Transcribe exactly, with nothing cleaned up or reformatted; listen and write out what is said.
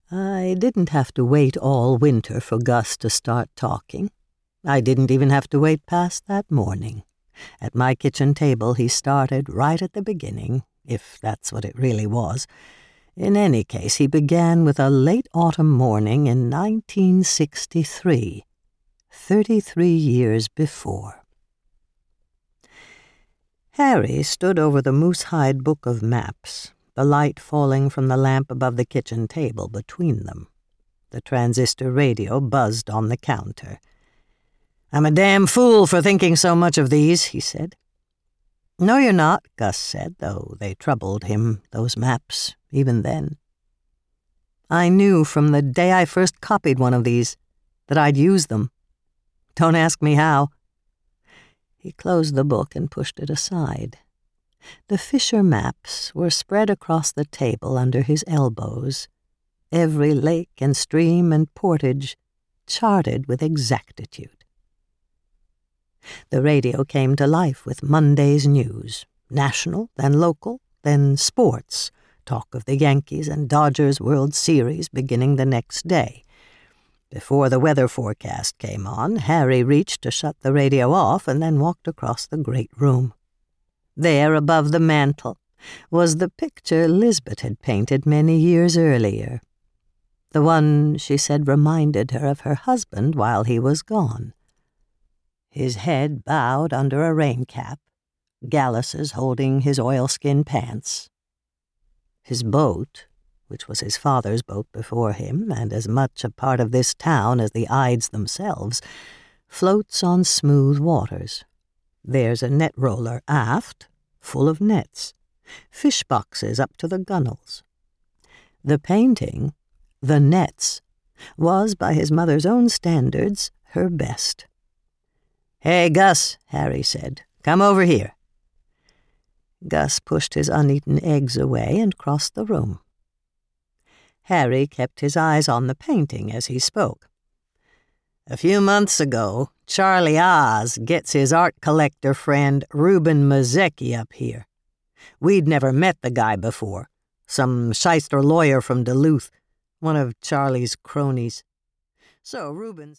I didn't have to wait all winter for Gus to start talking. I didn't even have to wait past that morning. At my kitchen table he started right at the beginning, if that's what it really was. In any case, he began with a late autumn morning in nineteen sixty-three, thirty-three years before. Harry stood over the moose-hide book of maps, the light falling from the lamp above the kitchen table between them. The transistor radio buzzed on the counter. "I'm a damn fool for thinking so much of these," he said. "No, you're not," Gus said, though they troubled him, those maps, even then. "I knew from the day I first copied one of these that I'd use them. Don't ask me how." He closed the book and pushed it aside. The Fisher maps were spread across the table under his elbows, every lake and stream and portage charted with exactitude. The radio came to life with Monday's news, national, then local, then sports, talk of the Yankees and Dodgers World Series beginning the next day. Before the weather forecast came on, Harry reached to shut the radio off and then walked across the great room. There, above the mantel, was the picture Lisbeth had painted many years earlier. The one, she said, reminded her of her husband while he was gone. His head bowed under a rain cap, Gallus's holding his oilskin pants. His boat, which was his father's boat before him, and as much a part of this town as the Ides themselves, floats on smooth waters. There's a net roller aft, full of nets, fish boxes up to the gunwales. The painting, the nets, was, by his mother's own standards, her best. "Hey, Gus," Harry said, "come over here." Gus pushed his uneaten eggs away and crossed the room. Harry kept his eyes on the painting as he spoke. "A few months ago, Charlie Oz gets his art collector friend Reuben Mazecki up here. We'd never met the guy before, some shyster lawyer from Duluth, one of Charlie's cronies. So Reuben's